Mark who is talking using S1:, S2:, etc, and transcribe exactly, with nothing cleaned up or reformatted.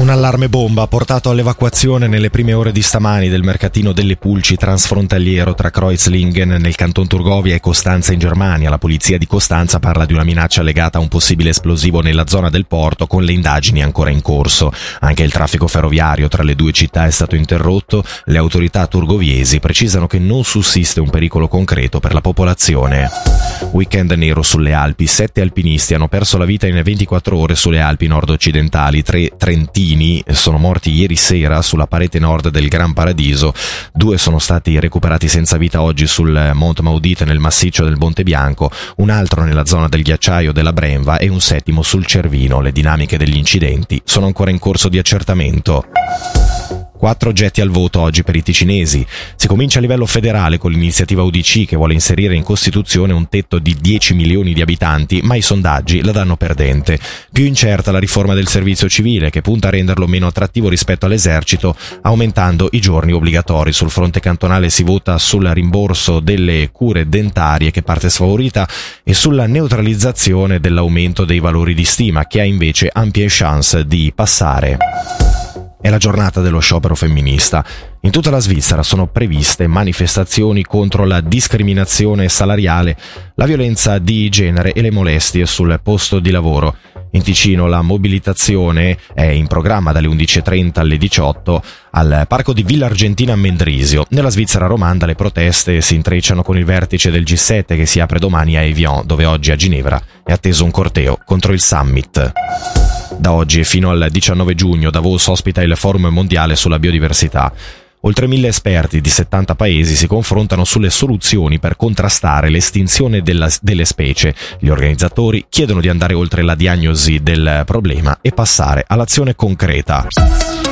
S1: Un allarme bomba ha portato all'evacuazione nelle prime ore di stamani del mercatino delle Pulci transfrontaliero tra Kreuzlingen nel canton Turgovia e Costanza in Germania. La polizia di Costanza parla di una minaccia legata a un possibile esplosivo nella zona del porto, con le indagini ancora in corso. Anche il traffico ferroviario tra le due città è stato interrotto. Le autorità turgoviesi precisano che non sussiste un pericolo concreto per la popolazione. Weekend nero sulle Alpi. Sette alpinisti hanno perso la vita in ventiquattro ore sulle Alpi nord-occidentali. Tre trentini sono morti ieri sera sulla parete nord del Gran Paradiso. Due sono stati recuperati senza vita oggi sul Mont Maudit nel massiccio del Monte Bianco, un altro nella zona del ghiacciaio della Brenva e un settimo sul Cervino. Le dinamiche degli incidenti sono ancora in corso di accertamento. Quattro getti al voto oggi per i ticinesi. Si comincia a livello federale con l'iniziativa U D C che vuole inserire in Costituzione un tetto di dieci milioni di abitanti, ma i sondaggi la danno perdente. Più incerta la riforma del servizio civile, che punta a renderlo meno attrattivo rispetto all'esercito, aumentando i giorni obbligatori. Sul fronte cantonale si vota sul rimborso delle cure dentarie, che parte sfavorita, e sulla neutralizzazione dell'aumento dei valori di stima, che ha invece ampie chance di passare. È la giornata dello sciopero femminista. In tutta la Svizzera sono previste manifestazioni contro la discriminazione salariale, la violenza di genere e le molestie sul posto di lavoro. In Ticino la mobilitazione è in programma dalle undici e trenta alle diciotto al parco di Villa Argentina a Mendrisio. Nella Svizzera romanda le proteste si intrecciano con il vertice del G sette che si apre domani a Evian, dove oggi a Ginevra è atteso un corteo contro il summit. Da oggi e fino al diciannove giugno Davos ospita il Forum mondiale sulla biodiversità. Oltre mille esperti di settanta paesi si confrontano sulle soluzioni per contrastare l'estinzione della, delle specie. Gli organizzatori chiedono di andare oltre la diagnosi del problema e passare all'azione concreta.